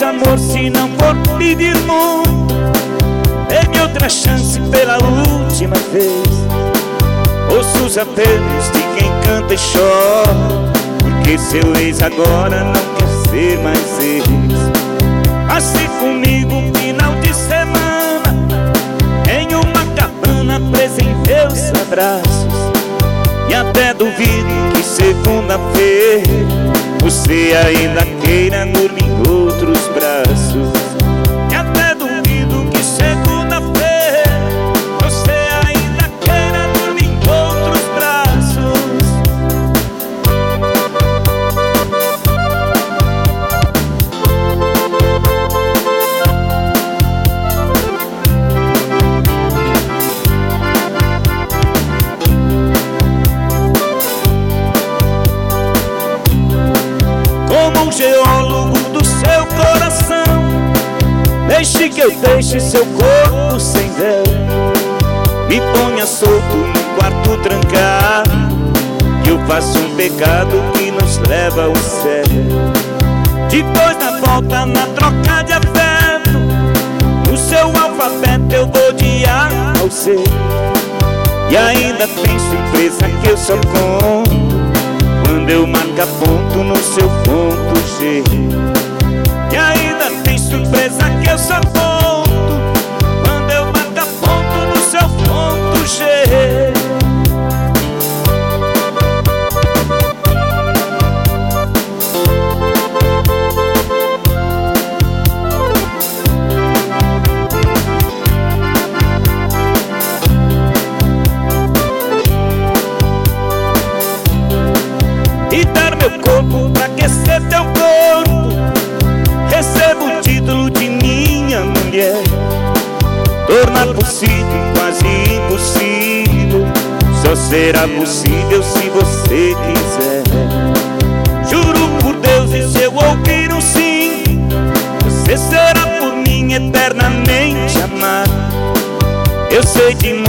mais amor se não for pedir muito. Dê-me outra chance pela última vez. Ouço os apelos de quem canta e chora, porque seu ex agora não quer ser mais ex. Passe comigo um final de semana em uma cabana presa em meus abraços. E até duvido que segunda-feira você ainda queira dormir em outros braços. E até duvido que segunda-feira você ainda queira dormir em outros braços. Como um geólogo do seu coração, deixe que eu deixe seu corpo sem véu. Me ponha solto num quarto trancado, que eu faço um pecado que nos leva ao céu. Depois da volta na troca de afeto, no seu alfabeto eu vou de A ao Z. E ainda tem surpresa que eu só conto quando eu marcar ponto no seu ponto G. E ainda tem surpresa que eu só conto quando eu marcar ponto no seu ponto G. E dar meu corpo pra aquecer teu corpo, recebo o título de minha mulher. Tornar possível quase impossível, só será possível se você quiser. Juro por Deus, e se eu ouvir um sim, você será por mim eternamente amado. Eu sei de